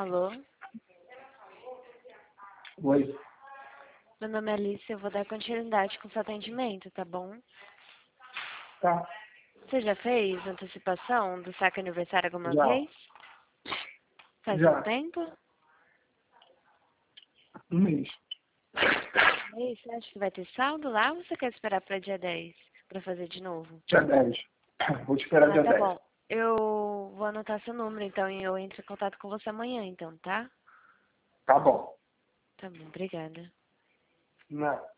Alô? Oi. Meu nome é Alice, eu vou dar continuidade com o seu atendimento, tá bom? Tá. Você já fez antecipação do saque aniversário alguma Já. vez? Faz Já. muito tempo? Um mês. E aí, você acha que vai ter saldo lá ou você quer esperar para dia 10 para fazer de novo? Dia 10. Vou te esperar dia Tá 10. bom. Eu vou anotar seu número então e eu entro em contato com você amanhã então, tá? Tá bom. Tá bom, obrigada. Não.